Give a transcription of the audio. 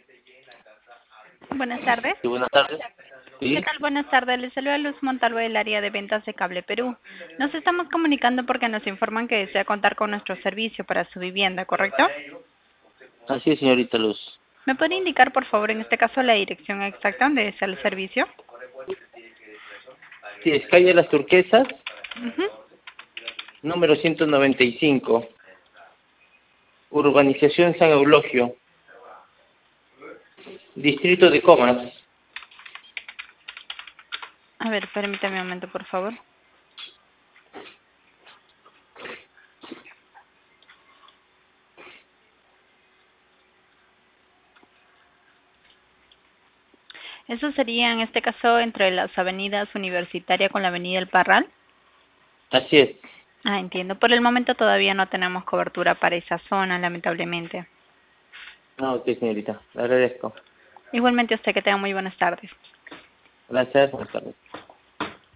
Buenas tardes. Sí, buenas tardes. ¿Qué Sí, tal? Buenas tardes. Les saluda Luz Montalvo del área de ventas de Cable Perú. Nos estamos comunicando porque nos informan que desea contar con nuestro servicio para su vivienda, ¿correcto? así es, señorita Luz. ¿Me puede indicar, por favor, en este caso, la dirección exacta donde desea el servicio? Sí, es calle Las Turquesas, Ujú. número 195, urbanización San Eulogio, distrito de Comas. A ver, permítame un momento, por favor. Eso sería, en este caso, entre las avenidas Universitaria con la avenida El Parral. Así es. Ah, entiendo. Por el momento todavía no tenemos cobertura para esa zona, lamentablemente. Ah, ok, señorita. Le agradezco. Igualmente a usted, que tenga muy buenas tardes. Gracias. Buenas tardes.